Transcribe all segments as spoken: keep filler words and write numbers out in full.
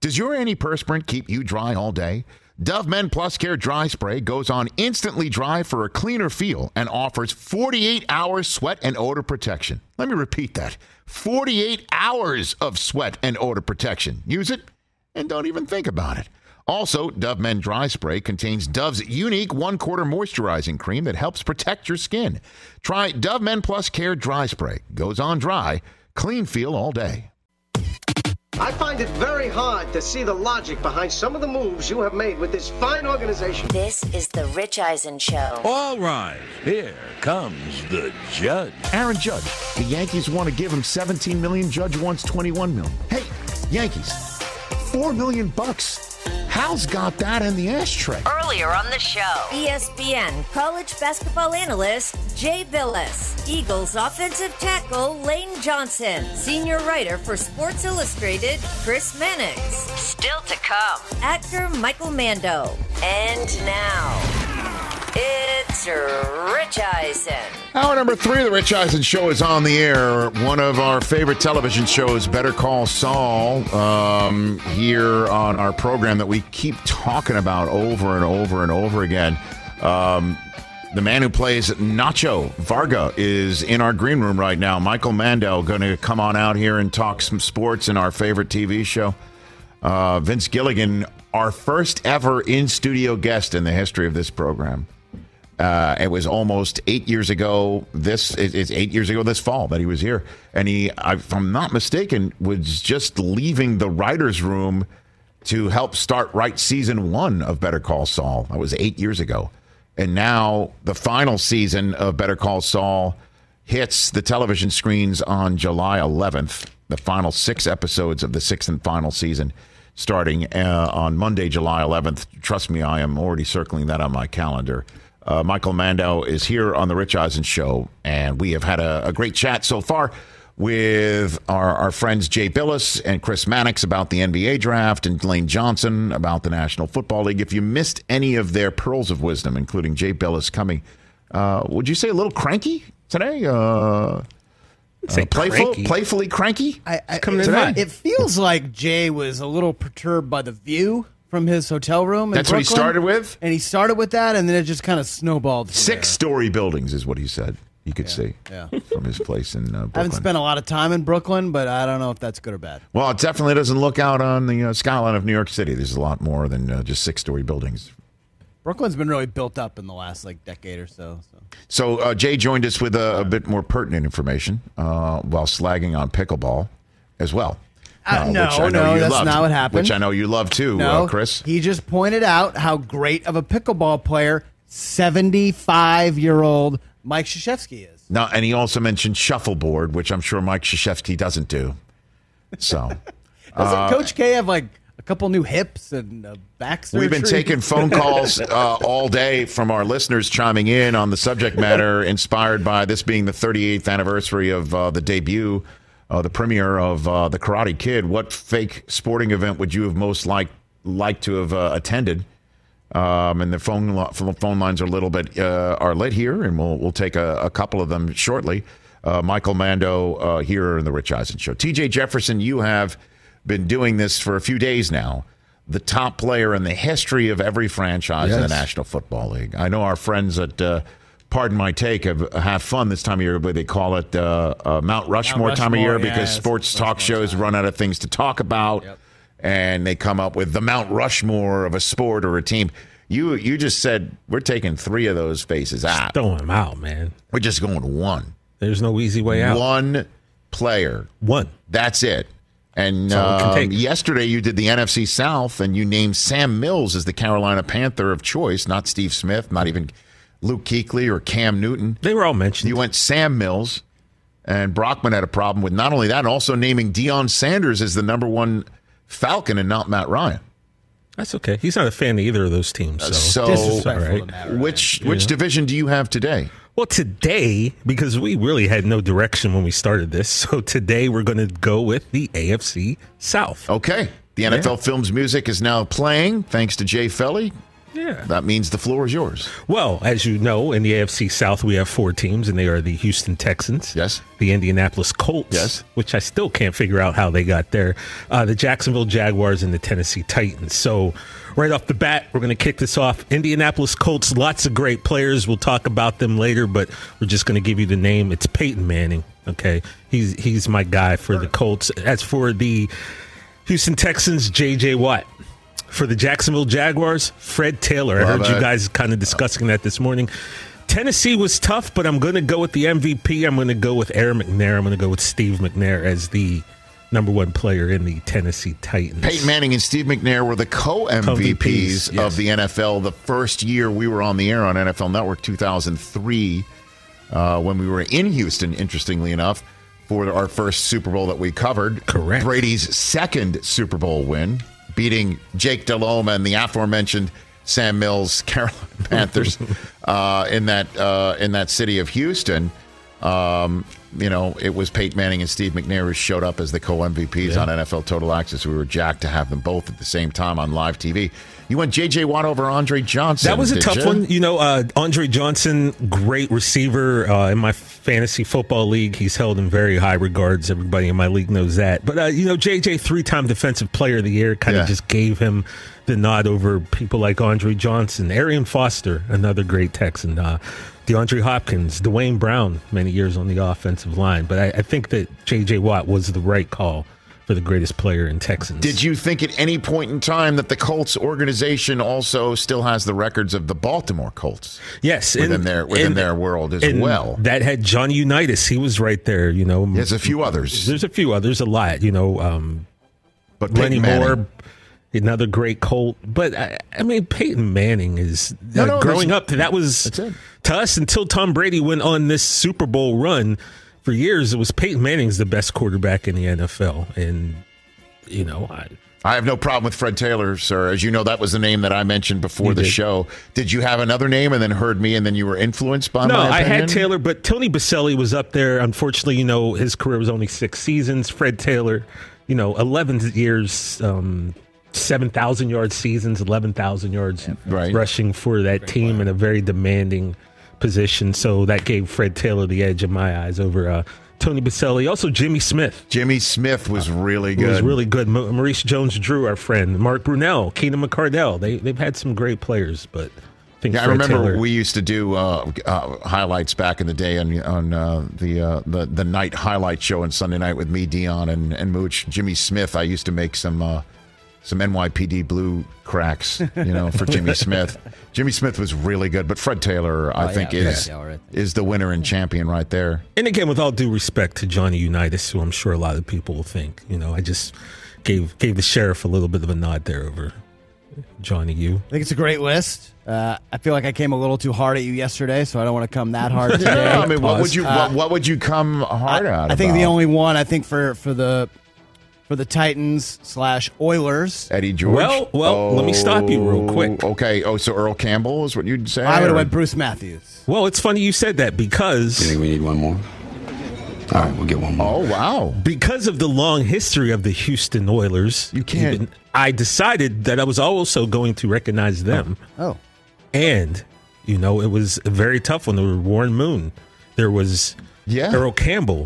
Does your antiperspirant keep you dry all day? Dove Men Plus Care Dry Spray goes on instantly dry for a cleaner feel and offers forty-eight hours sweat and odor protection. Let me repeat that. forty-eight hours of sweat and odor protection. Use it and don't even think about it. Also, Dove Men Dry Spray contains Dove's unique one-quarter moisturizing cream that helps protect your skin. Try Dove Men Plus Care Dry Spray. Goes on dry, clean feel all day. I find it very hard to see the logic behind some of the moves you have made with this fine organization. This is the Rich Eisen Show. All right, here comes the judge. Aaron Judge. The Yankees want to give him seventeen million dollars. Judge wants twenty-one million dollars. Hey, Yankees, four million bucks. Hal's got that in the ashtray. Earlier on the show, E S P N college basketball analyst Jay Billis, Eagles offensive tackle Lane Johnson, senior writer for Sports Illustrated Chris Mannix, still to come, actor Michael Mando. And now, it's Rich Eisen. Hour number three of the Rich Eisen Show is on the air. One of our favorite television shows, Better Call Saul, um, here on our program that we keep talking about over and over and over again. Um, the man who plays Nacho Varga is in our green room right now. Michael Mando going to come on out here and talk some sports in our favorite T V show. Uh, Vince Gilligan, our first ever in-studio guest in the history of this program. Uh, it was almost eight years ago. This it's eight years ago this fall that he was here, and he, if I'm not mistaken, was just leaving the writers' room to help start write season one of Better Call Saul. That was eight years ago, and now the final season of Better Call Saul hits the television screens on July eleventh. The final six episodes of the sixth and final season, starting uh, on Monday, July eleventh. Trust me, I am already circling that on my calendar. Uh, Michael Mando is here on the Rich Eisen Show, and we have had a, a great chat so far with our, our friends Jay Billis and Chris Mannix about the N B A draft, and Lane Johnson about the National Football League. If you missed any of their pearls of wisdom, including Jay Billis coming, uh, would you say a little cranky today? Uh, Say uh, playful, cranky. playfully cranky? I, I, coming in it, hot. it feels like Jay was a little perturbed by the view from his hotel room in That's what he Brooklyn. started with? And he started with that, and then it just kind of snowballed. from there. Six-story buildings is what he said. You could see yeah. from his place in uh, Brooklyn. I haven't spent a lot of time in Brooklyn, but I don't know if that's good or bad. Well, it definitely doesn't look out on the uh, skyline of New York City. There's a lot more than uh, just six-story buildings. Brooklyn's been really built up in the last like decade or so. So, so uh, Jay joined us with a, a bit more pertinent information uh, while slagging on pickleball as well. Uh, no, which I know no, you that's loved, not what happened. Which I know you love too, no, uh, Chris. He just pointed out how great of a pickleball player seventy-five-year-old Mike Krzyzewski is. No, and he also mentioned shuffleboard, which I'm sure Mike Krzyzewski doesn't do. So, doesn't uh, Coach K have like a couple new hips and a back surgery? we've been taking phone calls uh, all day from our listeners chiming in on the subject matter, inspired by this being the thirty-eighth anniversary of uh, the debut. Uh, the premiere of uh, The Karate Kid. What fake sporting event would you have most liked like to have uh, attended? Um, and the phone lo- phone lines are a little bit uh, are lit here, and we'll we'll take a, a couple of them shortly. Uh, Michael Mando uh, here in the Rich Eisen Show. T J Jefferson, you have been doing this for a few days now. The top player in the history of every franchise yes. in the National Football League. I know our friends at uh, Pardon My Take have, have fun this time of year, but they call it uh, uh, Mount Rushmore, Mount time of year Rushmore, because yeah, sports talk Rushmore shows time. run out of things to talk about, Yep. and they come up with the Mount Rushmore of a sport or a team. You you just said we're taking three of those faces out. Throwing them out, man. We're just going to one. There's no easy way out. One player. One. That's it. And That's all it can um, take. yesterday you did the N F C South, and you named Sam Mills as the Carolina Panther of choice, not Steve Smith, not even Luke Kuechly or Cam Newton. They were all mentioned. You went Sam Mills, and Brockman had a problem with not only that, also naming Deion Sanders as the number one Falcon and not Matt Ryan. That's okay. He's not a fan of either of those teams. So, So, Disrespectful right. to Matt Ryan. which which Yeah. division do you have today? well, today, because we really had no direction when we started this, so today we're going to go with the A F C South. Okay. The N F L Yeah. Films music is now playing, thanks to Jay Felly. Yeah. That means the floor is yours. Well, as you know, in the A F C South, we have four teams, and they are the Houston Texans. Yes. The Indianapolis Colts. Yes. Which I still can't figure out how they got there. Uh, the Jacksonville Jaguars and the Tennessee Titans. So right off the bat, we're going to kick this off. Indianapolis Colts, lots of great players. We'll talk about them later, but we're just going to give you the name. It's Peyton Manning. Okay. He's, he's my guy for the Colts. As for the Houston Texans, J J. Watt. For the Jacksonville Jaguars, Fred Taylor. I Love heard it. you guys kind of discussing that this morning. Tennessee was tough, but I'm going to go with the M V P. I'm going to go with Aaron McNair. I'm going to go with Steve McNair as the number one player in the Tennessee Titans. Peyton Manning and Steve McNair were the co-M V Ps Co-M V Ps, of yes. the N F L the first year we were on the air on N F L Network, two thousand three, uh, when we were in Houston, interestingly enough, for our first Super Bowl that we covered. Correct. Brady's second Super Bowl win, beating Jake Delhomme and the aforementioned Sam Mills Carolina Panthers uh, in that uh, in that city of Houston. Um, you know, it was Peyton Manning and Steve McNair who showed up as the co-M V Ps Yeah. on N F L Total Access. We were jacked to have them both at the same time on live T V. You went J J. Watt over Andre Johnson. That was a did tough you? one. You know, uh, Andre Johnson, great receiver uh, in my fantasy football league. He's held in very high regards. Everybody in my league knows that. But, uh, you know, J J, three-time Defensive Player of the Year, kind of Yeah. just gave him the nod over people like Andre Johnson. Arian Foster, another great Texan. Uh, DeAndre Hopkins, Dwayne Brown, many years on the offensive line. But I, I think that J J. Watt was the right call for the greatest player in Texans. Did you think at any point in time that the Colts organization also still has the records of the Baltimore Colts? Yes, Within and- their within and- their world as and well. That had Johnny Unitas. He was right there, you know. There's a few others. There's a few others, a lot, you know. Um, But Lenny Peyton Manning- Moore, another great Colt. But, I, I mean, Peyton Manning is, No, uh, no, growing that's- up, that was, that's it. to us, until Tom Brady went on this Super Bowl run, for years, it was Peyton Manning's the best quarterback in the N F L. And, you know, I, I have no problem with Fred Taylor, sir. As you know, that was the name that I mentioned before You the did. show. Did you have another name and then heard me and then you were influenced by No, my I opinion? had Taylor, but Tony Baselli was up there. Unfortunately, you know, his career was only six seasons. Fred Taylor, you know, eleven years, um, seven thousand yard seasons, eleven thousand yards Right. rushing for that team in a very demanding position. So that gave Fred Taylor the edge in my eyes over uh, Tony Baselli. Also, Jimmy Smith. Jimmy Smith was really He good. was really good. Ma- Maurice Jones-Drew, our friend. Mark Brunell, Keenan McCardell. They, they've had some great players, but I think Yeah, I Fred remember Taylor- we used to do uh, uh, highlights back in the day on on uh, the, uh, the the night highlight show on Sunday night with me, Dion, and, and Mooch. Jimmy Smith, I used to make some uh, some N Y P D blue cracks, you know, for Jimmy Smith. Jimmy Smith was really good, but Fred Taylor, I Oh, think, yeah, is yeah, all right. is the winner and champion right there. And again, with all due respect to Johnny Unitas, who I'm sure a lot of people will think, you know, I just gave gave the sheriff a little bit of a nod there over Johnny U. I think it's a great list. Uh, I feel like I came a little too hard at you yesterday, so I don't want to come that hard today. Yeah, I mean, what Pause. would you what, what would you come hard I, out? I think the about? only one I think for for the for the Titans slash Oilers, Eddie George. Well, well, let me stop you real quick. Okay. Oh, so Earl Campbell is what you'd say? I would have or- went Bruce Matthews. Well, it's funny you said that You because think we need one more? All right, we'll get one more. Oh wow. because of the long history of the Houston Oilers, You can't- even- I decided that I was also going to recognize them. Oh, And, you know, it was a very tough one. There was Warren Moon. There was Yeah. Earl Campbell,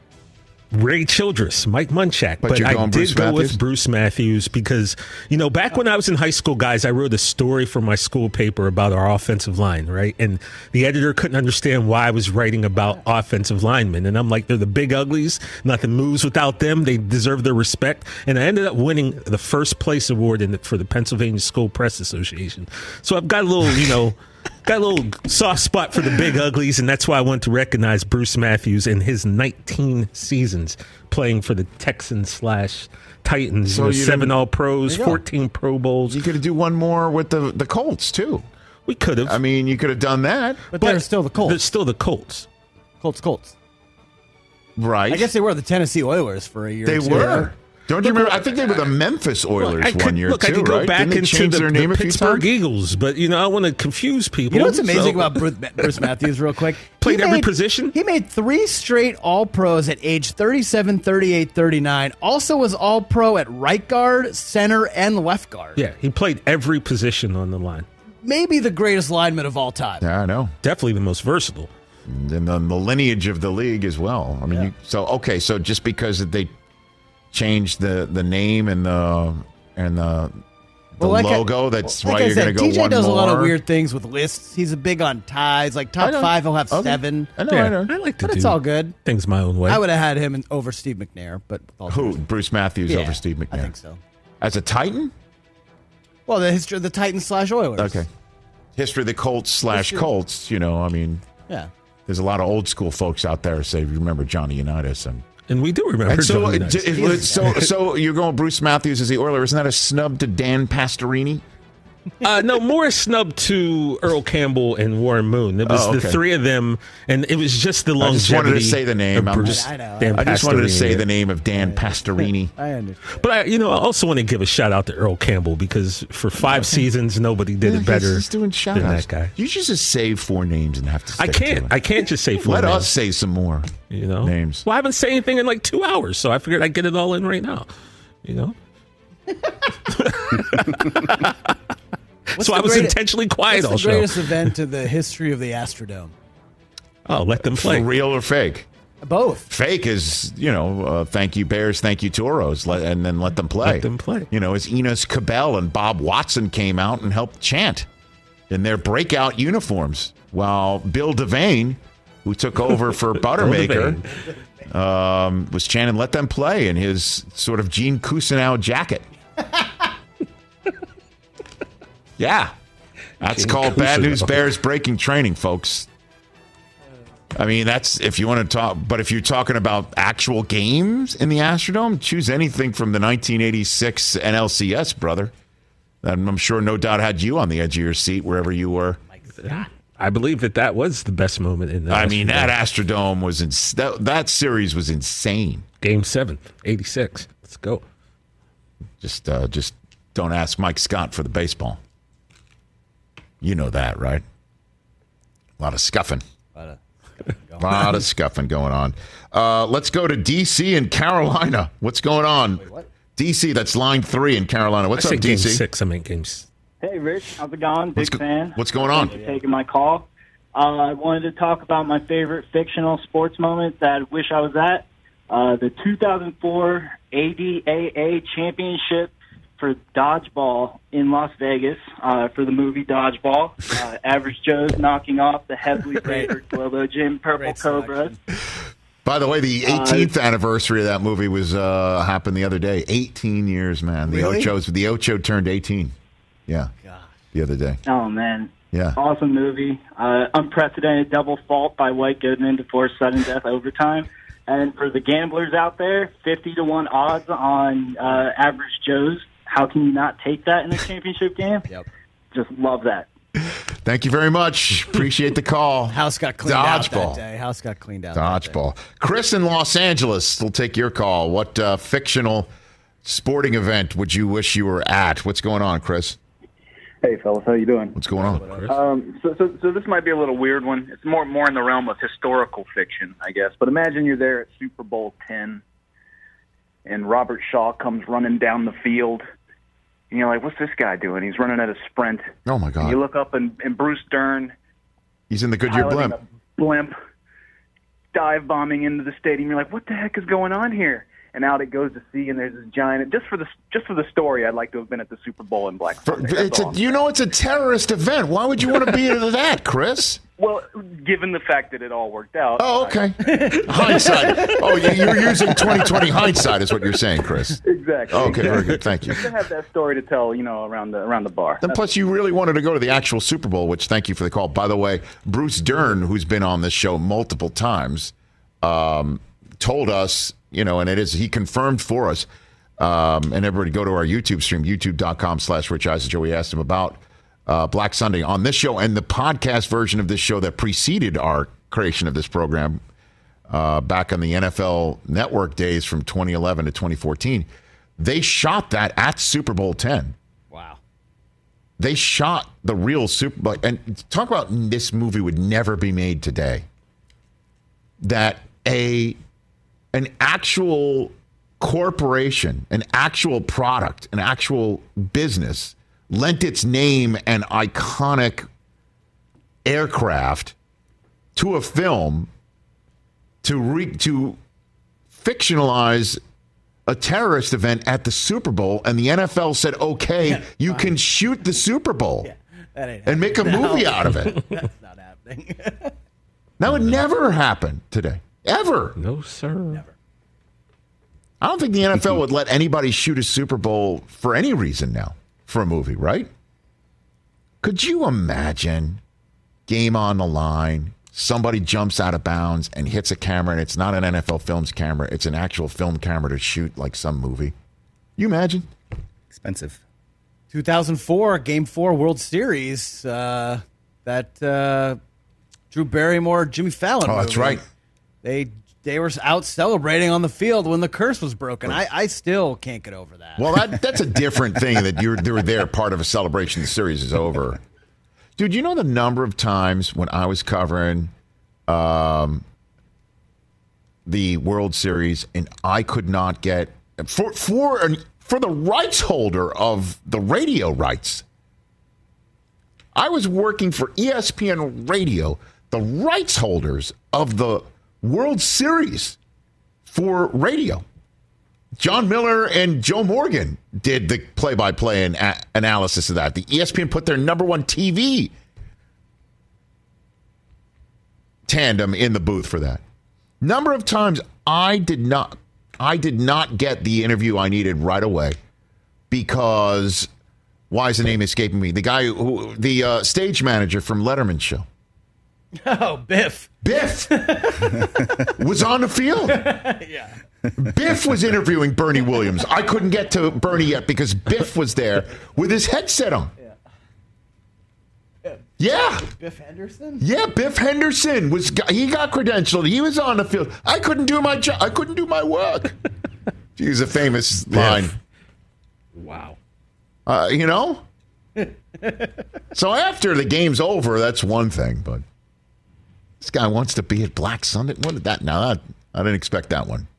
Ray Childress, Mike Munchak. But But, you're I going did Bruce go Matthews? with Bruce Matthews because, you know, back when I was in high school, guys, I wrote a story for my school paper about our offensive line, right? And the editor couldn't understand why I was writing about offensive linemen. And I'm like, they're the big uglies. Nothing moves without them. They deserve their respect. And I ended up winning the first place award in the, for the Pennsylvania School Press Association. So I've got a little, you know, got a little soft spot for the big uglies, and that's why I want to recognize Bruce Matthews in his nineteen seasons playing for the Texans slash Titans. So you know, you seven didn't- All Pros, There you go. fourteen Pro Bowls. You could do one more with the the Colts too. We could have. I mean, you could have done that, but, they're still the They're Colts. still the Colts. Colts, Colts. right? I guess they were the Tennessee Oilers for a year. they or two. were. Don't you remember? I think they were the Memphis Oilers Look, I could, one year look, too, I could go right? back Didn't they into change the, their the name a few Pittsburgh times? Eagles, but you know I want to confuse people. You know what's amazing so- about Bruce, Bruce Matthews, real quick? Played He every made- position? He made three straight All-Pros at age thirty-seven, thirty-eight, thirty-nine. Also was All-Pro at right guard, center, and left guard. Yeah, he played every position on the line. maybe the greatest lineman of all time. Yeah, I know. Definitely the most versatile. And the, the lineage of the league as well. I mean, Yeah. you, so okay, so just because they changed the, the name and the and the the Well, like I- logo, that's Like why I you're said, going to go T J one does more. a lot of weird things with lists. He's a big on ties. Like top I know. five, he'll have Okay. seven. I know, Yeah, I know. I like to But do it's all good. things my own way. I would have had him in, over Steve McNair, but with all Who? due Bruce Matthews respect- over Steve McNair? I think so. As a Titan? Well, the history of the Titans slash Oilers. Okay. History of the Colts slash Colts. You know, I mean, Yeah. there's a lot of old school folks out there who say, remember Johnny Unitas. And, and we do remember and so, Johnny it- Unitas. it- it- so, so you're going Bruce Matthews as the Oiler. Isn't that a snub to Dan Pastorini? Uh, no, more a snub to Earl Campbell and Warren Moon. It was Oh, the okay. three of them, and it was just the I longevity. just wanted to say the name. of I'm Bruce just- I know. Dan I just wanted to Pastorini. say the name of Dan Pastorini. I understand. But I, you know, I also want to give a shout out to Earl Campbell because for five seasons nobody did Yeah, it better he's doing shout than outs. that guy. You should just say four names and have to I stick can't. to it. I can't just say four Let names, us say some more. you know names. Well, I haven't said anything in like two hours, so I figured I'd get it all in right now. You know. What's so the I was great- intentionally quiet all What's the show. greatest event in the history of the Astrodome? Oh, let them play. For real or fake? Both. Fake is, you know, uh, thank you Bears, thank you Toros, let, and then let them play. Let them play. You know, as Enos Cabell and Bob Watson came out and helped chant in their breakout uniforms, while Bill Devane, who took over for Buttermaker, um, was chanting "Let them play" in his sort of Gene Cousineau jacket. Yeah, that's Gene called Bad Cousineau. News Bears breaking training, folks. I mean, that's if you want to talk, but if you're talking about actual games in the Astrodome, choose anything from the nineteen eighty-six N L C S, brother. And I'm sure no doubt had you on the edge of your seat wherever you were. I believe that that was the best moment in the. I mean, that Astrodome. Astrodome was ins- that, that series was insane. Game seven, eighty-six. Let's go. Just, uh, just don't ask Mike Scott for the baseball. You know that, right? A lot of scuffing. A lot of scuffing going on. Uh, let's go to D C and Carolina. What's going on? Wait, what? D C, that's line three in Carolina. What's I up, said game D C? six. I mean games. Hey, Rich. How's it going? Big What's go- fan. what's going on? Thanks for taking my call. Uh, I wanted to talk about my favorite fictional sports moment that I wish I was at. Uh, the two thousand four A D A A championship for dodgeball in Las Vegas uh, for the movie Dodgeball. Uh, Average Joe's knocking off the heavily favored Globo Gym Purple Great Cobras. By the way, the eighteenth anniversary of that movie was uh, happened the other day. eighteen years, man. The Really? Ochos, the Ocho turned eighteen. Yeah, the other day. Oh, man. Yeah. Awesome movie. Uh, unprecedented double fault by White Goodman to force sudden death overtime. And for the gamblers out there, fifty to one odds on uh, Average Joe's. How can you not take that in a championship game? Yep. Just love that. Thank you very much. Appreciate the call. House got cleaned out Dodgeball. that day. House got cleaned out. that day. Dodgeball. Chris in Los Angeles will take your call. What uh, fictional sporting event would you wish you were at? What's going on, Chris? Hey, fellas, how you doing? What's going on? Um, so, so, so this might be a little weird one. It's more, more in the realm of historical fiction, I guess. But imagine you're there at Super Bowl ten, and Robert Shaw comes running down the field, and you're like, "What's this guy doing? He's running at a sprint." Oh my And God! you look up, and, and Bruce Dern, He's in the Goodyear piloting blimp. a blimp, dive bombing into the stadium. You're like, "What the heck is going on here?" And out it goes to sea, and there's this giant. Just for the just for the story, I'd like to have been at the Super Bowl in Black For- Sunday. That's it's a, all. you know, it's a terrorist event. Why would you want to be at that, Chris? Well, given the fact that it all worked out. Oh, okay. Hindsight. Oh, you- you're using twenty twenty hindsight, is what you're saying, Chris. Exactly. Okay, very good. Thank you. Just to have that story to tell, you know, around the around the bar. And plus, you really wanted to go to the actual Super Bowl, which thank you for the call. By the way, Bruce Dern, who's been on this show multiple times, um, told us, you know, and it is, he confirmed for us, um, and everybody go to our YouTube stream, youtube.com slash Rich Eisen. We asked him about uh, Black Sunday on this show and the podcast version of this show that preceded our creation of this program uh, back on the N F L Network days from twenty eleven to twenty fourteen. They shot that at Super Bowl ten. Wow. They shot the real Super Bowl. And talk about this movie would never be made today. That a an actual corporation, an actual product, an actual business lent its name and iconic aircraft to a film to re- to fictionalize a terrorist event at the Super Bowl, and the N F L said, okay, yeah, you fine. can shoot the Super Bowl yeah, that ain't and make a no. movie out of it. That's not happening. That would never happen today. Ever. No, sir. Never. I don't think the N F L would let anybody shoot a Super Bowl for any reason now for a movie, right? Could you imagine game on the line, somebody jumps out of bounds and hits a camera, and it's not an N F L Films camera, it's an actual film camera to shoot like some movie? You imagine? Expensive. two thousand four, Game four World Series, uh, that uh, Drew Barrymore, Jimmy Fallon Oh, movie. that's right. They they were out celebrating on the field when the curse was broken. I, I still can't get over that. Well, that, that's a different thing that you're they were there part of a celebration. The series is over. Dude, you know the number of times when I was covering um, the World Series and I could not get for for for the rights holder of the radio rights. I was working for E S P N Radio, the rights holders of the World Series for radio. John Miller and Joe Morgan did the play-by-play and a- analysis of that. The E S P N put their number one T V tandem in the booth for that. Number of times I did not, I did not get the interview I needed right away because why is the name escaping me? The guy who, the uh, stage manager from Letterman show. Oh, Biff. Biff was on the field. Yeah. Biff was interviewing Bernie Williams. I couldn't get to Bernie yet because Biff was there with his headset on. Yeah. Yeah. Biff Henderson? Yeah, Biff Henderson was. He got credentialed. He was on the field. I couldn't do my job. I couldn't do my work. He's a famous Biff. line. Wow. Uh, you know. So after the game's over, that's one thing. But this guy wants to be at Black Sunday. What did that? Now that I didn't expect that one.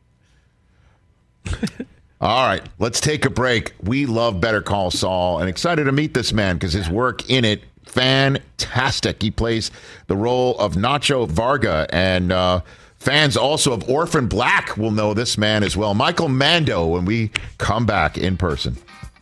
All right, let's take a break. We love Better Call Saul and excited to meet this man because his work in it, fantastic. He plays the role of Nacho Varga, and uh, fans also of Orphan Black will know this man as well. Michael Mando when we come back in person.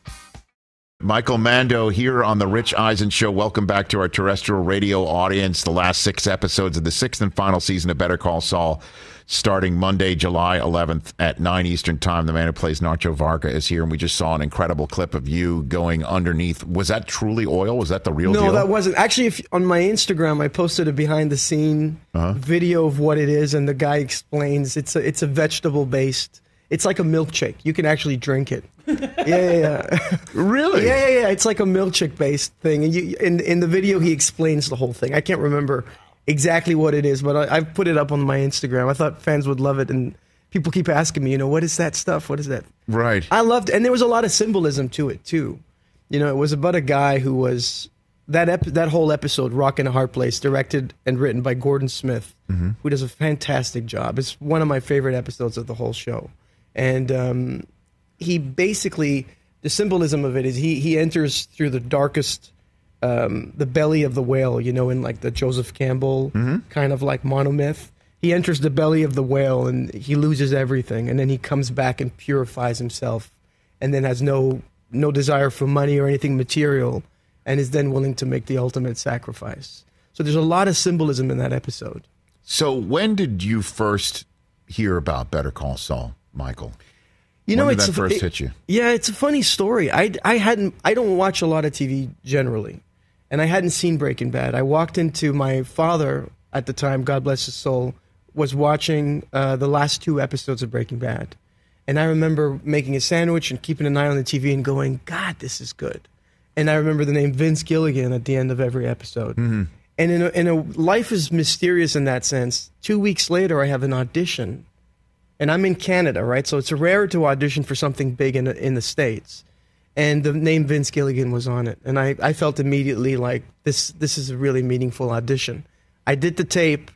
Michael Mando here on the Rich Eisen Show. Welcome back to our terrestrial radio audience. The last six episodes of the sixth and final season of Better Call Saul, starting Monday, July eleventh at nine Eastern Time. The man who plays Nacho Varga is here, and we just saw an incredible clip of you going underneath. Was that truly oil? Was that the real no, deal? No, that wasn't. Actually, if, on my Instagram, I posted a behind-the-scene uh-huh. video of what it is, and the guy explains it's a, it's a vegetable-based. It's like a milkshake. You can actually drink it. Yeah, yeah, yeah. Really? Yeah, yeah, yeah. It's like a milkshake-based thing. And you, in in the video, he explains the whole thing. I can't remember exactly what it is, but I, I've put it up on my Instagram. I thought fans would love it, and people keep asking me, you know, what is that stuff? What is that? Right. I loved it, and there was a lot of symbolism to it too. You know, it was about a guy who was that ep- that whole episode, Rock in a Hard Place, directed and written by Gordon Smith, mm-hmm. who does a fantastic job. It's one of my favorite episodes of the whole show. And um, he basically, the symbolism of it is he he enters through the darkest, um, the belly of the whale, you know, in like the Joseph Campbell mm-hmm. kind of like monomyth. He enters the belly of the whale and he loses everything. And then he comes back and purifies himself and then has no no desire for money or anything material and is then willing to make the ultimate sacrifice. So there's a lot of symbolism in that episode. So when did you first hear about Better Call Saul, Michael? You know, when did it's that first it, hit you? Yeah, it's a funny story. I, I hadn't I don't watch a lot of T V generally, and I hadn't seen Breaking Bad. I walked into my father at the time, God bless his soul, was watching uh, the last two episodes of Breaking Bad, and I remember making a sandwich and keeping an eye on the T V and going, God, this is good. And I remember the name Vince Gilligan at the end of every episode. Mm-hmm. And in a, in a life is mysterious in that sense. Two weeks later, I have an audition. And I'm in Canada, right? So it's rare to audition for something big in in the States. And the name Vince Gilligan was on it. And I, I felt immediately like, this this is a really meaningful audition. I did the tape.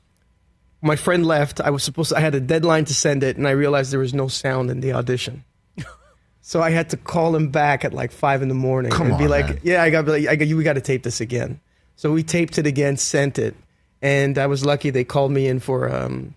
My friend left. I was supposed to, I had a deadline to send it, and I realized there was no sound in the audition. So I had to call him back at like five in the morning Come and be on, like, man. "Yeah, I got, like, I got, you. We got to tape this again." So we taped it again, sent it, and I was lucky. They called me in for um,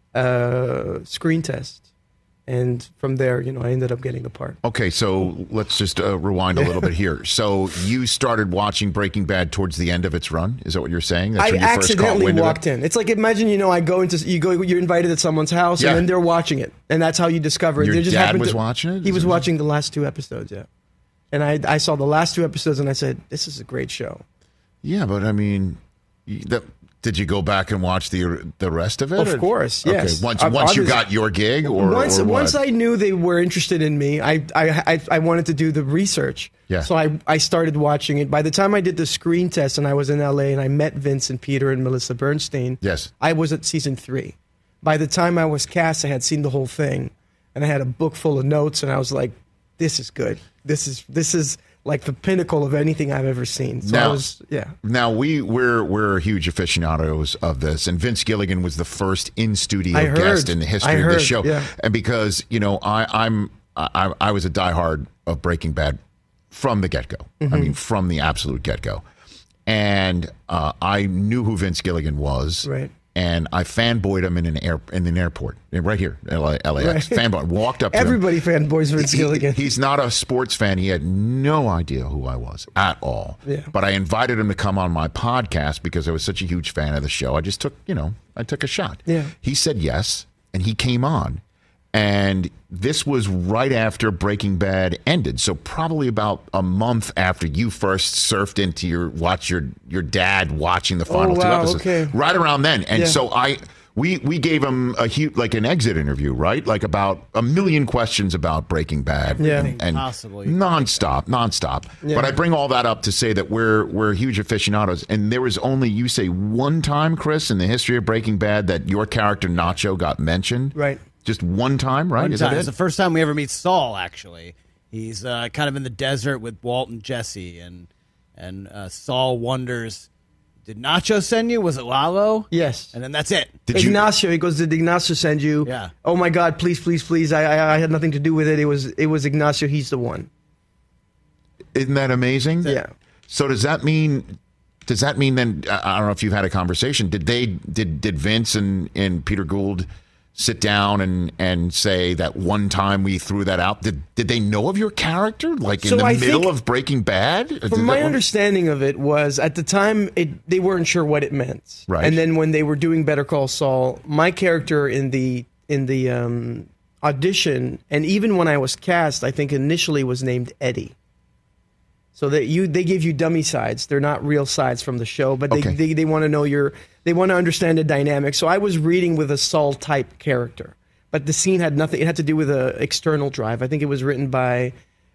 a screen test, and from there, you know, I ended up getting the part. Okay, so let's just uh, rewind a little bit here. So you started watching Breaking Bad towards the end of its run. Is that what you're saying? That's I when you first caught accidentally wind of it? walked in. It's like, imagine, you know, I go into you go, you're invited at someone's house, Yeah. and then they're watching it, and that's how you discover it. Your They just dad happened was to- watching it? He Is was that- watching the last two episodes, yeah. And I I saw the last two episodes, and I said, "This is a great show." Yeah, but I mean, you- that, did you go back and watch the the rest of it? Of or- course, yes. Okay, once Uh, once you obviously- got your gig, or once or what? once I knew they were interested in me, I I I, I wanted to do the research. Yeah. So I I started watching it. By the time I did the screen test, and I was in L A, and I met Vince and Peter and Melissa Bernstein. Yes. I was at season three. By the time I was cast, I had seen the whole thing, and I had a book full of notes, and I was like, "This is good. This is this is like the pinnacle of anything I've ever seen." So I Now- was, yeah. Now we we're we're huge aficionados of this, and Vince Gilligan was the first in studio I heard. guest in the history I of heard, this show. yeah. And because you know I I'm I, I was a diehard of Breaking Bad from the get go. I Mhm. mean from the absolute get go, and uh, I knew who Vince Gilligan was. Right. And I fanboyed him in an air in an airport right here, L A, L A X. Right. Fanboy walked up to him. Everybody fanboys Vince He- Gilligan. He's not a sports fan. He had no idea who I was at all. Yeah. But I invited him to come on my podcast because I was such a huge fan of the show. I just took, you know, I took a shot. Yeah. He said yes, and he came on. And this was right after Breaking Bad ended. So probably about a month after you first surfed into your watch your your dad watching the final Oh, two wow, episodes. okay. Right around then. And Yeah. so I we we gave him a huge like an exit interview, right? Like about a million questions about Breaking Bad. Yeah. And, and possible. nonstop, nonstop. Yeah. But I bring all that up to say that we're we're huge aficionados, and there was only you say one time, Chris, in the history of Breaking Bad that your character Nacho got mentioned. Right. Just one time, right? One Is time. that It's it? the first time we ever meet Saul. Actually, he's uh, kind of in the desert with Walt and Jesse, and and uh, Saul wonders, "Did Nacho send you? Was it Lalo?" Yes. And then that's it. Did you? Ignacio, he goes, "Did Ignacio send you?" Yeah. Oh my God, please, please, please. I, I I had nothing to do with it. It was it was Ignacio. He's the one. Isn't that amazing? Yeah. So does that mean? Does that mean then? I I don't know if you've had a conversation. Did they? Did did Vince and and Peter Gould sit down and and say that one time we threw that out? Did did they know of your character like in So the I middle think- of Breaking Bad? Did From my that- understanding of it was at the time it they weren't sure what it meant. Right. And then when they were doing Better Call Saul, my character in the in the um, audition, and even when I was cast, I think initially was named Eddie. So that you they give you dummy sides. They're not real sides from the show, but they Okay. they, they want to know your they want to understand the dynamic. So I was reading with a Saul type character. But the scene had nothing it had to do with an external drive. I think it was written by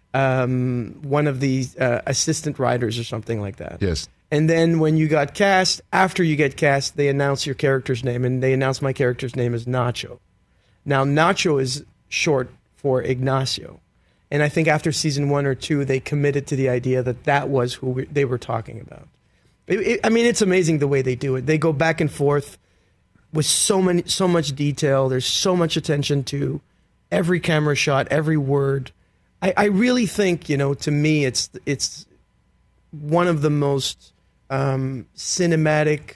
um, one of the uh, assistant writers or something like that. Yes. And then when you got cast, after you get cast, they announce your character's name, and they announced my character's name is Nacho. Now, Nacho is short for Ignacio. And I think after season one or two, they committed to the idea that that was who we, they were talking about. It, it, I mean, it's amazing the way they do it. They go back and forth with so many, so much detail. There's so much attention to every camera shot, every word. I, I really think, you know, to me, it's it's one of the most um, cinematic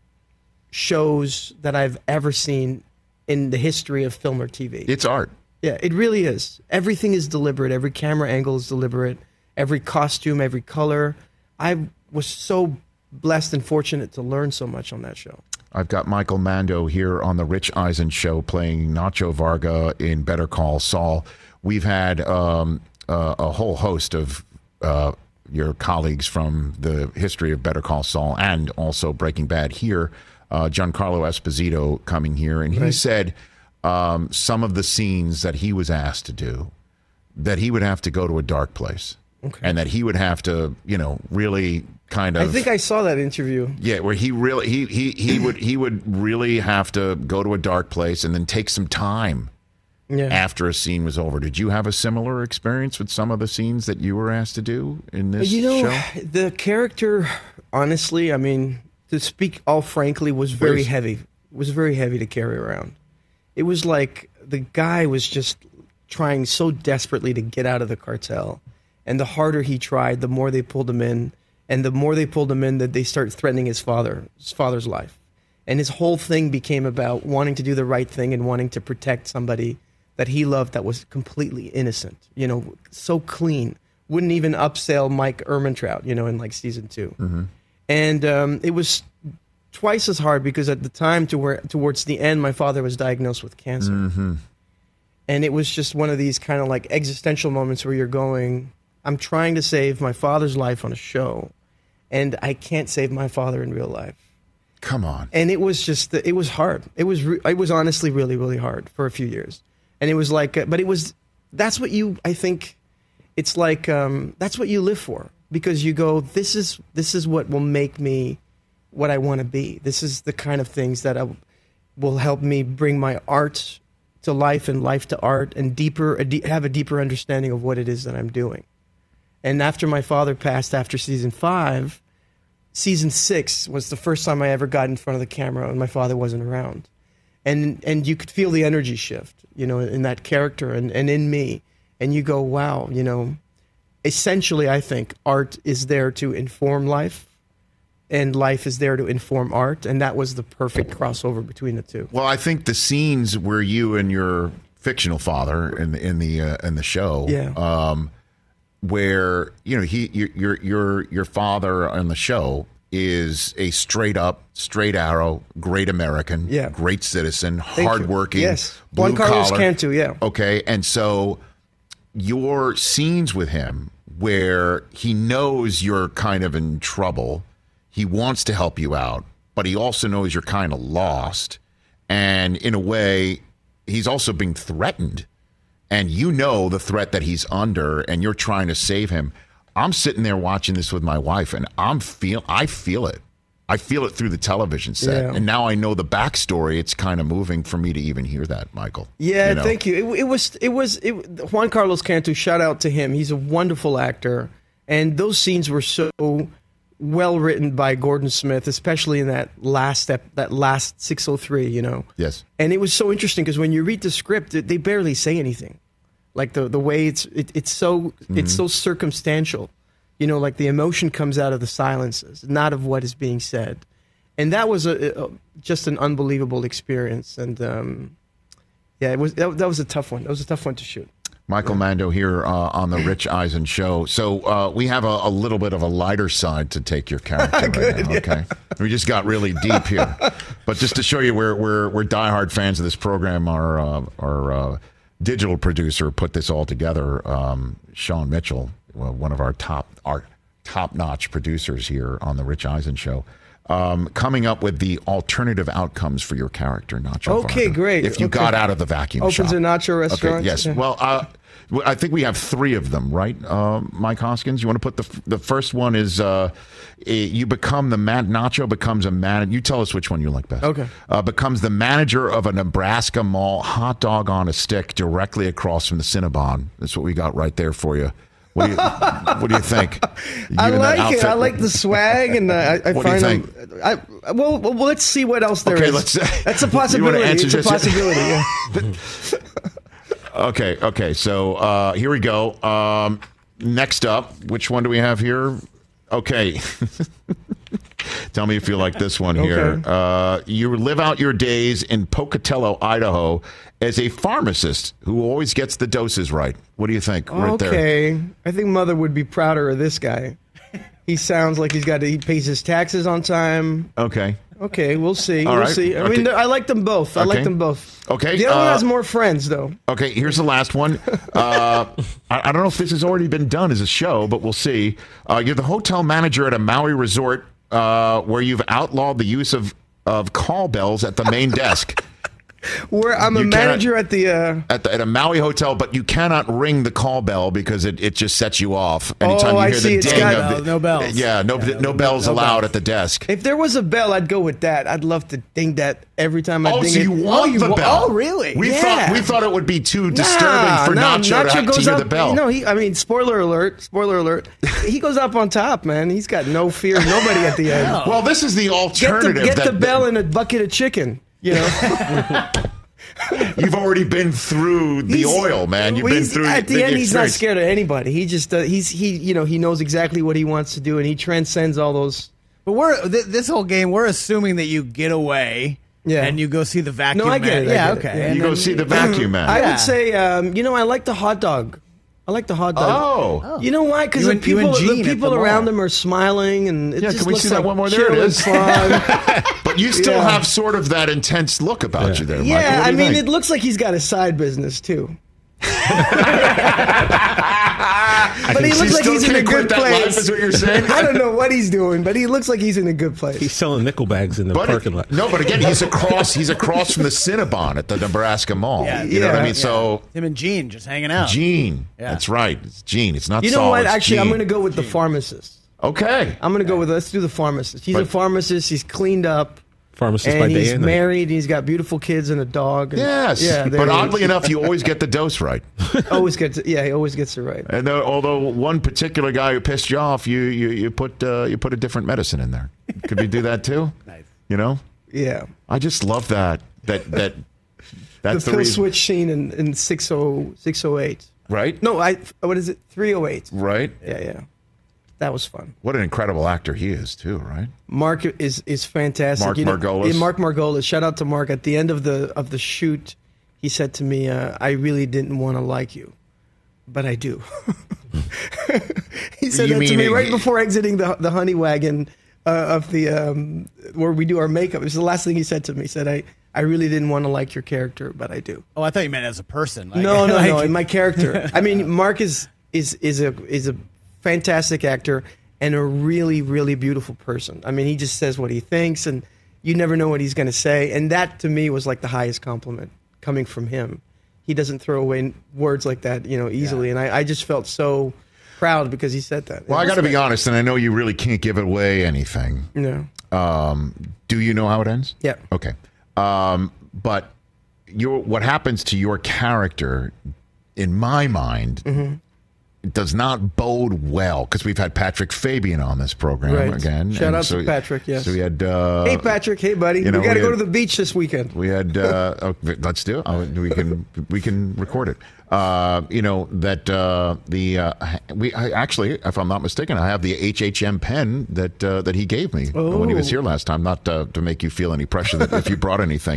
shows that I've ever seen in the history of film or T V. It's art. Yeah, it really is. Everything is deliberate. Every camera angle is deliberate. Every costume, every color. I was so blessed and fortunate to learn so much on that show. I've got Michael Mando here on the Rich Eisen Show playing Nacho Varga in Better Call Saul. We've had um, uh, a whole host of uh, your colleagues from the history of Better Call Saul and also Breaking Bad here. Uh, Giancarlo Esposito coming here, and he Right. said um, some of the scenes that he was asked to do, that he would have to go to a dark place. Okay. And that he would have to, you know, really kind of. I think I saw that interview. Yeah, where he really he he he would he would really have to go to a dark place and then take some time Yeah. after a scene was over. Did you have a similar experience with some of the scenes that you were asked to do in this You know, show? the character, honestly, I mean, to speak all frankly, was very Please. heavy. Was very heavy to carry around. It was like the guy was just trying so desperately to get out of the cartel. And the harder he tried, the more they pulled him in. And the more they pulled him in, that they started threatening his father, his father's life. And his whole thing became about wanting to do the right thing and wanting to protect somebody that he loved that was completely innocent, you know, so clean. Wouldn't even upsell Mike Ehrmantraut, you know, in like season two. Mm-hmm. And um, it was twice as hard because at the time to where, towards the end, my father was diagnosed with cancer. Mm-hmm. And it was just one of these kind of like existential moments where you're going, I'm trying to save my father's life on a show, and I can't save my father in real life. Come on. And it was just, it was hard. It was, re- it was honestly really, really hard for a few years. And it was like, uh, but it was, that's what you, I think, it's like, um, that's what you live for. Because you go, this is, this is what will make me what I want to be. This is the kind of things that I, will help me bring my art to life and life to art and deeper, a de- have a deeper understanding of what it is that I'm doing. And after my father passed after season five, season six was the first time I ever got in front of the camera and my father wasn't around. And and you could feel the energy shift, you know, in that character and, and in me. And you go, wow, you know, essentially I think art is there to inform life and life is there to inform art. And that was the perfect crossover between the two. Well, I think the scenes where you and your fictional father in the, in the, uh, in the show, yeah. um, where, you know, he, your, your, your, your father on the show is a straight up, straight arrow, great American, yeah. great citizen, Thank hardworking, you. Yes. blue Juan Carlos collar. Cantu, yeah. Okay. And so your scenes with him where he knows you're kind of in trouble, he wants to help you out, but he also knows you're kind of lost. And in a way, he's also being threatened. And you know the threat that he's under, and you're trying to save him. I'm sitting there watching this with my wife, and I'm feel I feel it. I feel it through the television set. Yeah. And now I know the backstory. It's kind of moving for me to even hear that, Michael. Yeah, you know? Thank you. It, it was it was it, Juan Carlos Cantu. Shout out to him. He's a wonderful actor, and those scenes were so well written by Gordon Smith, especially in that last step, that last six oh three. You know. Yes. And it was so interesting because when you read the script, they barely say anything. Like the the way it's it, it's so mm-hmm. it's so circumstantial, you know, like the emotion comes out of the silences, not of what is being said, and that was a, a just an unbelievable experience. And um, yeah, it was that, that was a tough one. That was a tough one to shoot. Michael Mando here uh, on the Rich Eisen Show. So uh, we have a, a little bit of a lighter side to take your character Good, right now. Okay, yeah. We just got really deep here, but just to show you, we're we're we're diehard fans of this program. Our uh, our uh, digital producer put this all together. Um, Sean Mitchell, well, one of our top our top notch producers here on the Rich Eisen Show. Um, coming up with the alternative outcomes for your character, Nacho. Okay, Varga, great. If you okay. got out of the vacuum Opens shop. a nacho restaurant. Okay, yes. Yeah. Well, uh, I think we have three of them, right, uh, Mike Hoskins? You want to put the the first one is uh, you become the man. Nacho becomes a man. You tell us which one you like best. Okay. Uh, becomes the manager of a Nebraska mall, hot dog on a stick, directly across from the Cinnabon. That's what we got right there for you. What do you, what do you think? You I in that like it. outfit? I like the swag, and uh, I, I What do you find think? them. I, well, well, let's see what else there is. Okay, let's. That's a You wanna possibility. answer It's a this? possibility. Yeah. Okay, okay. So uh, here we go. Um, next up, which one do we have here? Okay. Tell me if you like this one here. Okay. Uh, you live out your days in Pocatello, Idaho, as a pharmacist who always gets the doses right. What do you think? Right there. Okay, I think Mother would be prouder of this guy. He sounds like he's got to, he pays his taxes on time. Okay. Okay, we'll see. All we'll right. see. I Okay. mean, I like them both. I Okay. like them both. Okay. The other one uh, has more friends, though. Okay, here's the last one. Uh, I, I don't know if this has already been done as a show, but we'll see. Uh, you're the hotel manager at a Maui resort uh, where you've outlawed the use of, of call bells at the main desk. Where I'm You a cannot- manager at the. Uh, At, the, at a Maui hotel, but you cannot ring the call bell because it, it just sets you off. Anytime Oh, you I hear see. the It's ding got- of No, the, no bells. Yeah, no, Yeah, no, no- bells no allowed bells. at the desk. if there was a bell, I'd go with that. I'd love to ding that every time I Oh, ding so it. you want oh, the wa- bell? Oh, really? We yeah. thought we thought it would be too disturbing Nah, for no, Nacho, to, have, to goes hear up, the bell. No, he. I mean, spoiler alert! Spoiler alert! He goes up on top, man. He's got no fear, of nobody at the end. Well, this is the Get the alternative. get that, the bell in a bucket of chicken. You know. You've already been through the He's- oil, man. You've well, been he's- through At the, the end, he's not experience. scared of anybody. He just uh, he's he you know he knows exactly what he wants to do, and he transcends all those. But we're th- this whole game. We're assuming that you get away, Yeah. and you go see the vacuum. No, I get man. it. I Yeah, get it. okay. Yeah. And You go then- see the vacuum man. I Yeah. would say, um, you know, I like the hot dog. I like the hot dog. Oh. You know why? Because You the and- you people, and Gene the at people the around mall. him are smiling, and it Yeah, just can we looks see that like one more? There it chill and is. fun. But you still Yeah. have sort of that intense look about you there, Michael. Yeah, What do I you mean, think? it looks like he's got a side business too. But he He looks like still he's in a can't quit good that place. life, is what you're saying? I don't know what he's doing, but he looks like he's in a good place. He's selling nickel bags in the But parking lot. no, but again, he's across. He's across from the Cinnabon at the Nebraska Mall. Yeah, you know what I yeah, mean? So him and Gene just hanging out. Gene, Yeah. that's right. It's Gene. It's not. You know Saul, what? it's Actually, I'm Gene. going to go with the pharmacist. Okay. I'm going to go with let's do the pharmacist. He's a But- pharmacist. He's cleaned up. Pharmacist And by day he's and night. married. He's got beautiful kids and a dog. And, Yes. Yeah. there but he oddly is. enough, you always get the dose right. always gets it. Yeah, he always gets it right. And uh, although one particular guy who pissed you off, you you you put uh, you put a different medicine in there. Could we do that too? Nice. You know, Yeah. I just love that. That that that's the the, pill reason, switch scene in, in six oh eight. right? No, I. What is it? three oh eight. Right. Yeah, yeah. That was fun. What an incredible actor he is too, right? Mark is is fantastic. Mark You know, Margolis. yeah, Mark Margolis. Shout out to Mark. At the end of the of the shoot, he said to me, uh, "I really didn't want to like you, but I do." He said You that to mean me it- right before exiting the the honey wagon uh, of the um, where we do our makeup. It was the last thing he said to me. He said, "I I really didn't want to like your character, but I do." Oh, I thought you meant as a person. Like, no, no, like- no. In my character, I mean, Mark is is is a is a fantastic actor and a really really beautiful person. I mean, he just says what he thinks, and you never know what he's going to say. And that to me was like the highest compliment coming from him. He doesn't throw away words like that, you know, easily. And I, I just felt so proud because he said that. Well, I got to be honest, and I know you really can't give away anything. No. Um, do you know how it ends? Yeah. Okay. Um, but your what happens to your character, in my mind, Mm-hmm. does not bode well because we've had Patrick Fabian on this program Right. again. Shout and out so- to Patrick, yes. So we had. Uh, Hey, Patrick. Hey, buddy. you know, we got to we go had- to the beach this weekend. We had. Uh, oh, let's do it. Oh, we can. We can record it. Uh, you know that uh, the uh, we I, actually, if I'm not mistaken, I have the H H M pen that uh, that he gave me when he was Oh. here last time. Not uh, to make you feel any pressure that if you brought anything,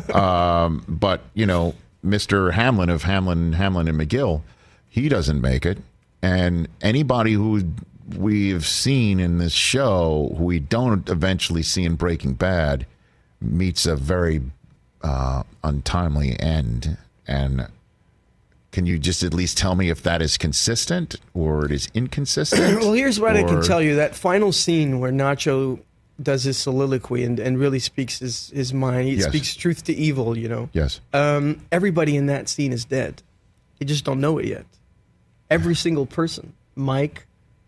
um, but you know, Mister Hamlin of Hamlin, Hamlin and McGill, he doesn't make it, and anybody who we've seen in this show who we don't eventually see in Breaking Bad meets a very uh, untimely end. And can you just at least tell me if that is consistent or it is inconsistent? Well, here's what I can Or- tell you. That final scene where Nacho does his soliloquy and, and really speaks his, his mind. He Yes. speaks truth to evil, you know. Yes. Um, everybody in that scene is dead. You just don't know it yet. Every single person. Mike,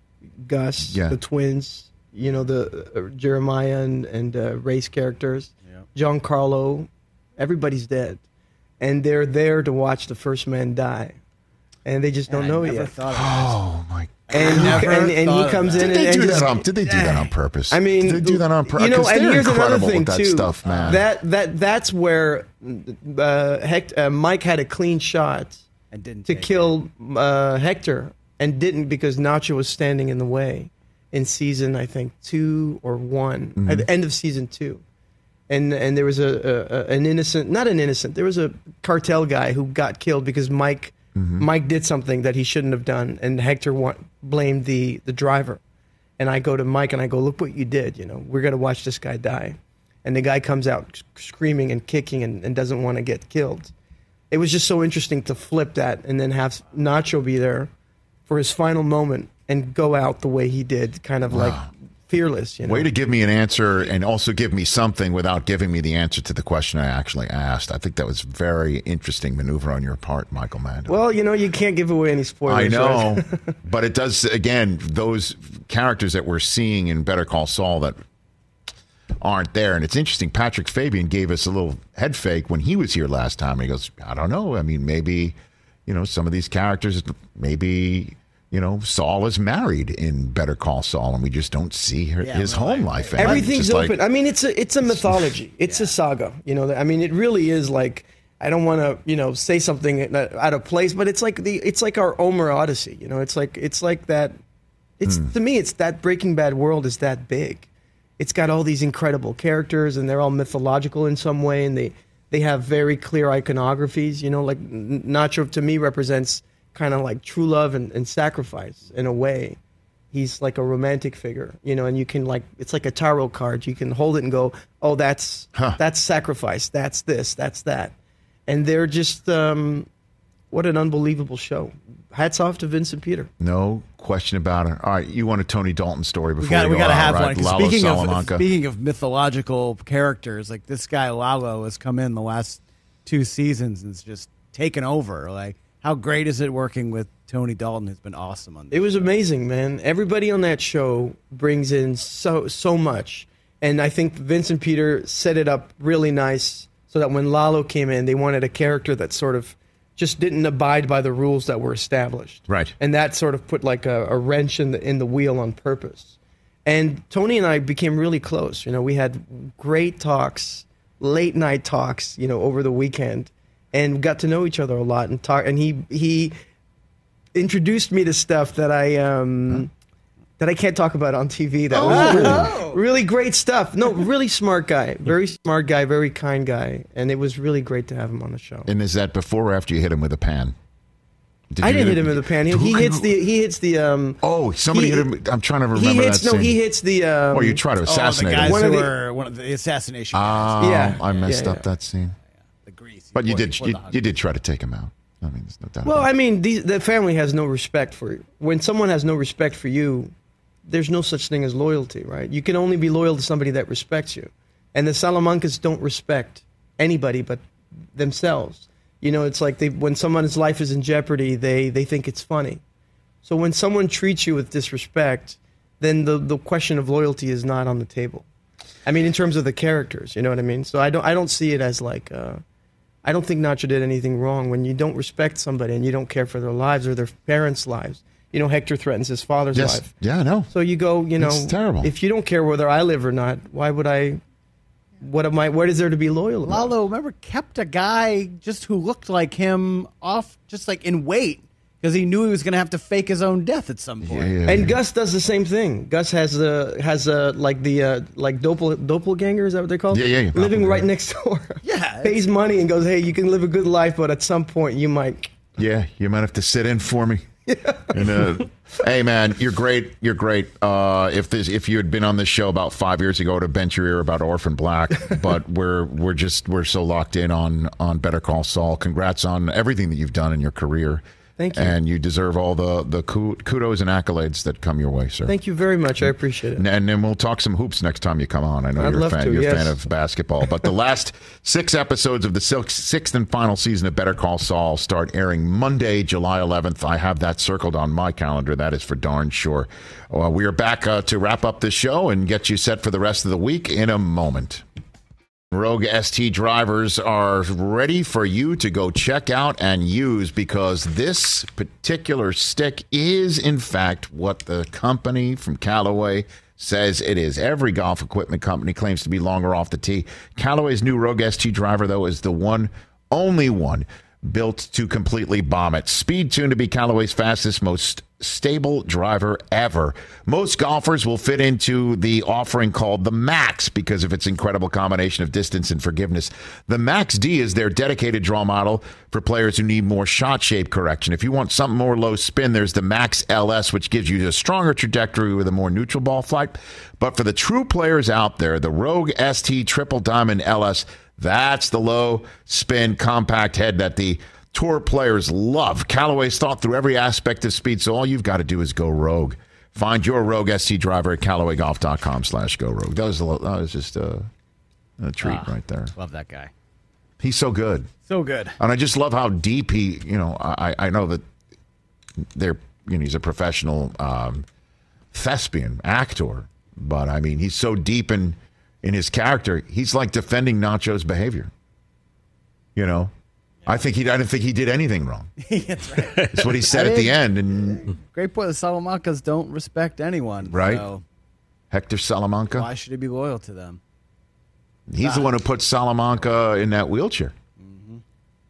Gus, Yeah. the twins, you know, the uh, Jeremiah and, and uh, Ray's characters, Giancarlo, everybody's dead. And they're there to watch the first man die. And they just don't I know it never yet. thought of Oh my! And, he, never and, and thought he of comes that. in Did and, they and do just, that on? Did they do that on purpose? I mean, did they do that on purpose? You know, and they're here's another incredible thing with that too. stuff, man. That that that's where uh, Hect- uh, Mike had a clean shot And didn't to take kill uh, Hector and didn't because Nacho was standing in the way in season I think two or one Mm-hmm. at the end of season two. And, and there was a, a, a an innocent, not an innocent. There was a cartel guy who got killed because Mike Mm-hmm. Mike did something that he shouldn't have done, and Hector wa- blamed the the driver. And I go to Mike and I go, "Look what you did! You know, we're gonna watch this guy die." And the guy comes out sc- screaming and kicking and, and doesn't want to get killed. It was just so interesting to flip that and then have Nacho be there for his final moment and go out the way he did, kind of like fearless. You know, Way to give me an answer and also give me something without giving me the answer to the question I actually asked. I think that was very interesting maneuver on your part, Michael Mandel. well, you know, you can't give away any spoilers. I know, right? but it does, again, those characters that we're seeing in Better Call Saul that aren't there. And it's interesting, Patrick Fabian gave us a little head fake when he was here last time. He goes, I don't know. I mean, maybe, you know, some of these characters, maybe, you know, Saul is married in Better Call Saul, and we just don't see her, Yeah, his right, home right. life. And it's Everything's just open. like- I mean, it's a it's a mythology. It's a saga. You know, I mean, it really is like. I don't want to, you know, say something out of place, but it's like the it's like our Homer Odyssey, you know. It's like it's like that. It's hmm. to me, it's that Breaking Bad world is that big. It's got all these incredible characters, and they're all mythological in some way, and they they have very clear iconographies. You know, like Nacho to me represents kind of like true love and, and sacrifice in a way. He's like a romantic figure, you know, and you can like it's like a tarot card. You can hold it and go, oh, that's huh. that's sacrifice. That's this. That's that. And they're just, um, what an unbelievable show. Hats off to Vincent Peter. No question about it. All right, you want a Tony Dalton story before we got, we go we got to have right? one. Lalo Speaking Salamanca. of, speaking of mythological characters, like this guy Lalo has come in the last two seasons and has just taken over. Like, how great is it working with Tony Dalton? Has been awesome on this. It was amazing, man. Everybody on that show brings in so so much. And I think Vincent Peter set it up really nice so that when Lalo came in, they wanted a character that sort of just didn't abide by the rules that were established. Right. And that sort of put like a, a wrench in the in the wheel on purpose. And Tony and I became really close. You know, we had great talks, late night talks, you know, over the weekend, and got to know each other a lot and talk. And he he introduced me to stuff that I um, huh? that I can't talk about on T V. That oh. was really, really great stuff. No, really smart guy, very smart guy, very kind guy, and it was really great to have him on the show. And is that before or after you hit him with a pan? Did I didn't hit him with a pan. He, he hits the he hits the. Um, oh, somebody he, hit him. I'm trying to remember he hits, that. No, scene. he hits the. Um, oh, you try to assassinate oh, the guys him. One of the, the, one of the assassination. Oh, guys. yeah, I messed yeah, up yeah. that scene. Yeah, the grease. But you did you, you did try to take him out. I mean, there's no doubt. Well, about I mean, these, the family has no respect for you. When someone has no respect for you, there's no such thing as loyalty, right? You can only be loyal to somebody that respects you. And the Salamancas don't respect anybody but themselves. You know, it's like they, when someone's life is in jeopardy, they, they think it's funny. So when someone treats you with disrespect, then the, the question of loyalty is not on the table. I mean, in terms of the characters, you know what I mean? So I don't I don't see it as like, uh, I don't think Nacho did anything wrong. When you don't respect somebody and you don't care for their lives or their parents' lives, you know, Hector threatens his father's yes. life. Yeah, I know. So you go, you know, it's terrible. If you don't care whether I live or not, why would I? What am I? What is there to be loyal about? Lalo, remember, kept a guy just who looked like him off, just like in wait, because he knew he was going to have to fake his own death at some point. Yeah, yeah, and yeah. Gus does the same thing. Gus has a has a like the uh, like doppel doppelganger, is that what they're called? Yeah, yeah, yeah. Living right next door. Yeah, pays money and goes, hey, you can live a good life, but at some point you might. Yeah, you might have to sit in for me. Yeah. And, uh, hey man, you're great. You're great. Uh, if this, if you had been on this show about five years ago, to bent your ear about Orphan Black. But we're we're just we're so locked in on on Better Call Saul. Congrats on everything that you've done in your career. Thank you. And you deserve all the the kudos and accolades that come your way, sir. Thank you very much. I appreciate it. And, and then we'll talk some hoops next time you come on. I know I'd you're a love fan. to, You're yes. a fan of basketball. But the last six episodes of the sixth and final season of Better Call Saul start airing Monday, July eleventh. I have that circled on my calendar. That is for darn sure. Uh, we are back uh, to wrap up this show and get you set for the rest of the week in a moment. Rogue S T drivers are ready for you to go check out and use, because this particular stick is, in fact, what the company from Callaway says it is. Every golf equipment company claims to be longer off the tee. Callaway's new Rogue S T driver, though, is the one, only one, built to completely bomb it. Speed tuned to be Callaway's fastest, most stable driver ever. Most golfers will fit into the offering called the Max because of its incredible combination of distance and forgiveness. The Max D is their dedicated draw model for players who need more shot shape correction. If you want something more low spin, there's the Max L S, which gives you a stronger trajectory with a more neutral ball flight. But for the true players out there, the Rogue S T Triple Diamond L S, that's the low spin compact head that the Tour players love. Callaway's thought through every aspect of speed, so all you've got to do is go Rogue. Find your Rogue S T driver at Callaway Golf dot com slash go Rogue. That was, a, that was just a, a treat ah, right there. Love that guy. He's so good. So good. And I just love how deep he, you know, I, I know that they're, you know, he's a professional um, thespian actor, but I mean, he's so deep in, in his character. He's like defending Nacho's behavior. You know? I think he. I didn't think he did anything wrong. That's right. That's what he said at the end. And great point. The Salamancas don't respect anyone, right? So Hector Salamanca. Why should he be loyal to them? He's ah. the one who put Salamanca in that wheelchair. Mm-hmm.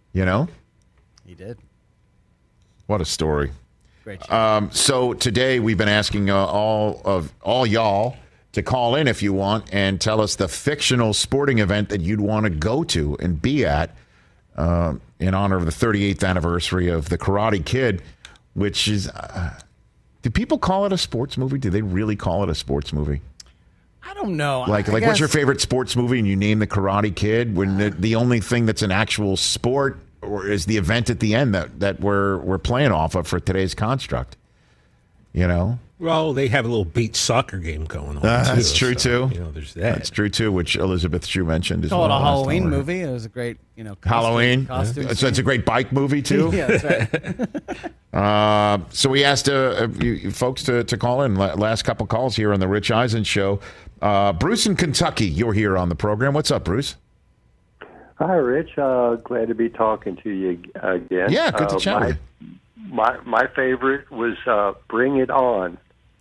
You know? He did. What a story. Great show. Um, so today we've been asking uh, all of all y'all to call in if you want and tell us the fictional sporting event that you'd want to go to and be at uh, in honor of the thirty-eighth anniversary of The Karate Kid, which is, uh, do people call it a sports movie? Do they really call it a sports movie? I don't know. Like, I like, guess, what's your favorite sports movie? And you name The Karate Kid when the, the only thing that's an actual sport or is the event at the end that, that we're we're playing off of for today's construct. You know? Well, they have a little beach soccer game going on. Uh, too, that's true, so, too. You know, there's that. That's true, too, which Elizabeth Shue mentioned as Call well. it a last Halloween time. movie. It was a great, you know, costume, Halloween. Costume So it's a great bike movie, too? Yeah, that's right. uh, so we asked uh, you, you folks to, to call in. La- last couple calls here on the Rich Eisen Show. Uh, Bruce in Kentucky, you're here on the program. What's up, Bruce? Hi, Rich. Uh, glad to be talking to you again. Yeah, good to uh, chat my, with my, my favorite was uh, Bring It On.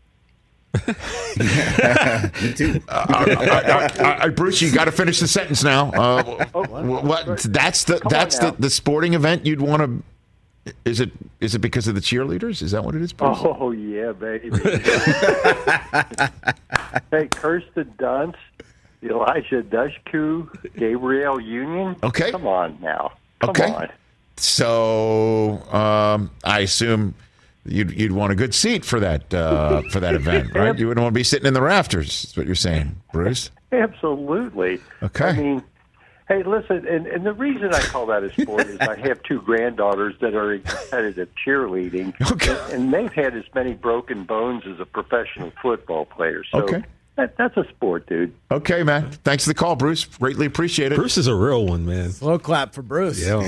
Me too. Uh, uh, uh, uh, Bruce, you got to finish the sentence now. Uh, what, what? That's the Come that's on the, now. the sporting event you'd want to. Is it is it because of the cheerleaders? Is that what it is, Bruce? Oh, yeah, baby. Hey, Kirsten Dunst, Elijah Dushku, Gabrielle Union. Okay. Come on now. Come Okay. on. So um, I assume you'd you'd want a good seat for that uh, for that event, right? You wouldn't want to be sitting in the rafters. Is what you're saying, Bruce? Absolutely. Okay. I mean, hey, listen, and, and the reason I call that a sport is I have two granddaughters that are in competitive cheerleading, Okay. and, and they've had as many broken bones as a professional football player. So Okay. that, that's a sport, dude. Okay, man. Thanks for the call, Bruce. Greatly appreciate it. Bruce is a real one, man. Slow clap for Bruce. Yeah.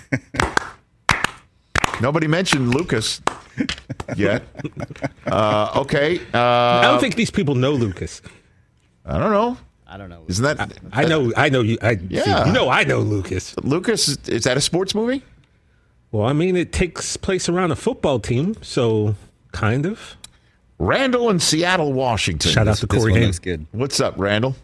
Nobody mentioned Lucas yet. Uh, okay. Uh, I don't think these people know Lucas. I don't know. I don't know. Isn't that? I know. I know you. I, Yeah. You know. I know Lucas. Lucas, is- is that a sports movie? Well, I mean, it takes place around a football team, so kind of. Randall in Seattle, Washington. Shout out to Corey Haim. good. What's up, Randall?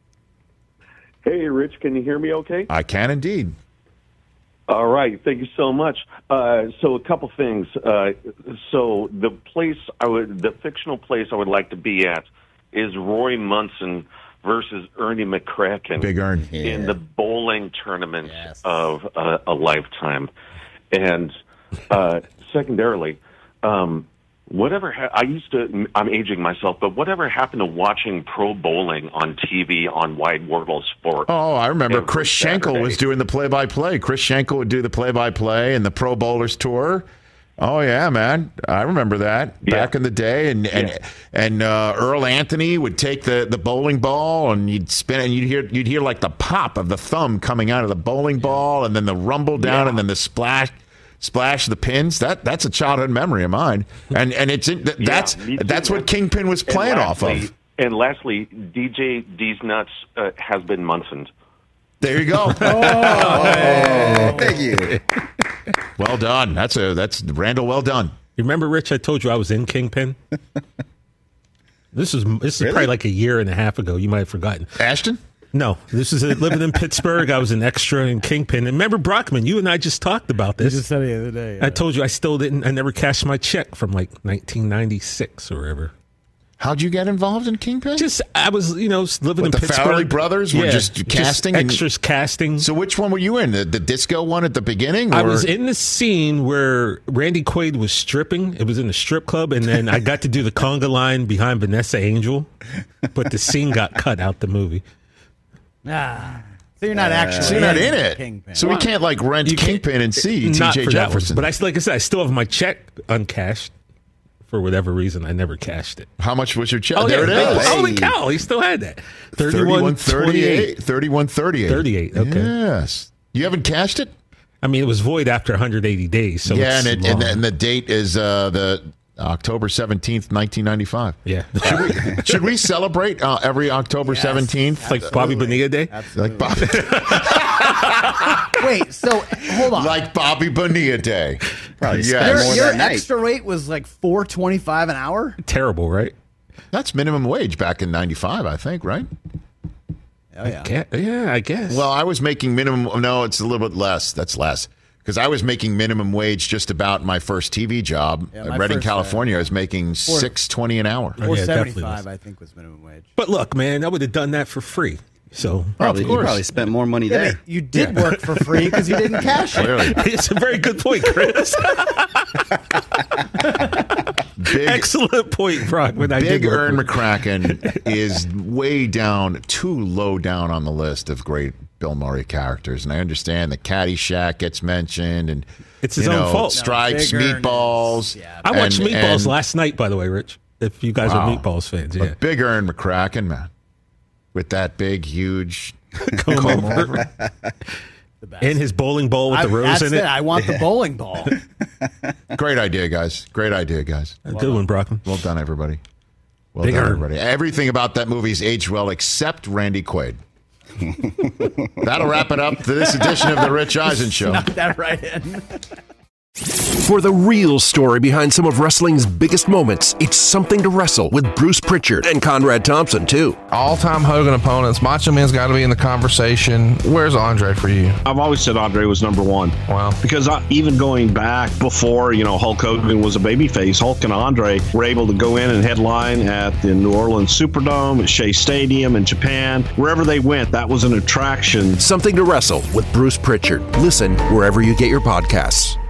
Hey, Rich, can you hear me okay? I can indeed. All right, thank you so much. Uh, so a couple things. Uh, so the place I would, the fictional place I would like to be at is Roy Munson versus Ernie McCracken. Big Ern. In the bowling tournament of uh, a lifetime. And uh, secondarily, um, whatever ha- I used to, I'm aging myself, but whatever happened to watching pro bowling on T V on Wide World of Sport? Oh, I remember every Chris Schenkel Saturday? was doing the play-by-play. Chris Schenkel would do the play-by-play and the Pro Bowlers Tour. Oh yeah, man, I remember that back in the day, and and Yeah. and uh, Earl Anthony would take the, the bowling ball and you'd spin it, and you'd hear you'd hear like the pop of the thumb coming out of the bowling ball, and then the rumble down, Yeah. and then the splash. Splash the pins. That that's a childhood memory of mine, and and it's in, th- Yeah, that's me too, that's man. what Kingpin was And playing off lastly- of. And lastly, D J D's Nuts uh, has been Munsoned. There you go. Oh, thank you. Well done. That's a that's Randall. Well done. You remember, Rich? I told you I was in Kingpin. This is this is Really? probably like a year and a half ago. You might have forgotten. Ashton? No, this is living in Pittsburgh. I was an extra in Kingpin. And remember Brockman? You and I just talked about You this. just said it the other day. I told you I still didn't. I never cashed my check from like nineteen ninety-six or whatever. How'd you get involved in Kingpin? Just I was, you know, living What, in the Pittsburgh. Farrelly brothers were just casting and- extras casting. So which one were you in? The, the disco one at the beginning? I or- was in the scene where Randy Quaid was stripping. It was in the strip club, and then I got to do the conga line behind Vanessa Angel, but the scene got cut out the movie. Ah, so you're not actually. So you're not in it. Kingpin. So we can't like rent You can't- Kingpin and see Not T J for that one. Jefferson. But I, like I said, I still have my check uncashed. For whatever reason, I never cashed it. How much was your check? Oh, there yeah. it is. Holy cow, he still had that. thirty-one thirty-eight. thirty-one thirty-eight. thirty-eight, okay. Yes. You haven't cashed it? I mean, it was void after one hundred eighty days. So yeah, it's and, it, and, long. the, and the date is uh, the October seventeenth, nineteen ninety-five. Yeah. Should we, should we celebrate uh, every October seventeenth? Like Bobby Bonilla Day? Like Bobby, Wait, so hold on. like Bobby Bonilla Day. Probably Yes. spent your more your that night. extra rate was like four twenty five an hour. Terrible, right? That's minimum wage back in ninety-five, I think, right? Oh yeah. Ca- yeah, I guess. Well, I was making minimum. No, it's a little bit less. That's less Because I was making minimum wage just about my first T V job. Yeah, At my Redding, first, uh, California, I was making four- six twenty an hour. Oh, Four yeah, it seventy definitely five, was. I think, was minimum wage. But look, man, I would have done that for free. So Probably, of you course. probably spent more money Yeah, there. but you did work for free because you didn't cash it. Clearly. it's a very good point, Chris. Big, Excellent point, Brockman. I Big did work Ern with- McCracken is way down, too low down on the list of great Bill Murray characters. And I understand that Caddyshack gets mentioned, and It's his you own know, fault. Stripes, No, Big Ern Meatballs. is- yeah. I watched and- Meatballs and- last night, by the way, Rich. If you guys Wow. are Meatballs fans, yeah. But Big Ern McCracken, man, with that big, huge Comb over. The best. And his bowling ball with I, the rose that's in it. it. I want the bowling ball. Great idea, guys. Great idea, guys. A good one, Brockman. Well done, everybody. Well Big done, Ern. everybody. Everything about that movie is aged well, except Randy Quaid. That'll wrap it up to this edition of the Rich Eisen Show. Knock that right in. For the real story behind some of wrestling's biggest moments, it's Something to Wrestle with Bruce Pritchard and Conrad Thompson, too. All-time Hogan opponents. Macho Man's got to be in the conversation. Where's Andre for you? I've always said Andre was number one. Wow. Because I, even going back before, you know, Hulk Hogan was a babyface, Hulk and Andre were able to go in and headline at the New Orleans Superdome, at Shea Stadium in Japan. Wherever they went, that was an attraction. Something to Wrestle with Bruce Pritchard. Listen wherever you get your podcasts.